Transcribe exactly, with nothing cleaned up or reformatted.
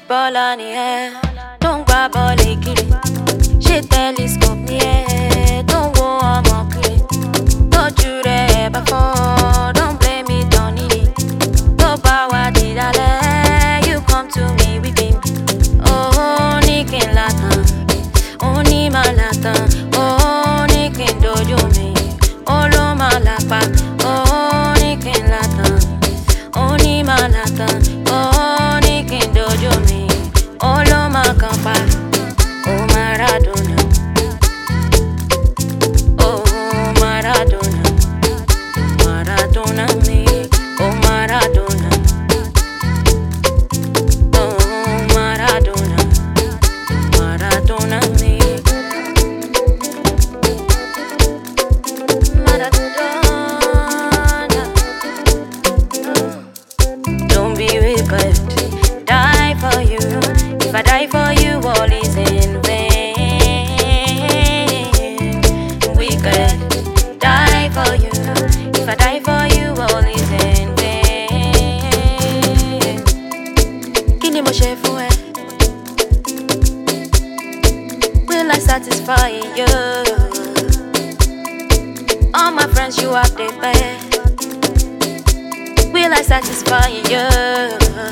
baller ni ẹ, tó ń gbá bọ́ọ̀lì kiri. Ṣé telescope ni ẹ, tó ń wo ọmọ kiri. Tójú rẹ̀ bá fọ́, don't blame it on it. Tó bá wá di dálẹ̀, you come to me weeping. Oh, ní kí n látàn, ó ní máa látàn. Oh, ní kí n dojú mi, ó ló máa lápá. Oh, ní kí n látàn, ó ní máa látàn. Oh, ní kí n dojú mi, ó ló máa kàn pa. Oh, Maradona. Oh, Maradona. Maradona me. Oh, Maradona. Oh, Maradona. Maradona me. Maradona. Don't be wicked. Die for you. If I die for you, all is in vain. Wicked. Die for you. If I die for you, all is in vain. Kini mo ṣe fún ẹ? Will I satisfy you? All my friends, you have the best. Will I satisfy you?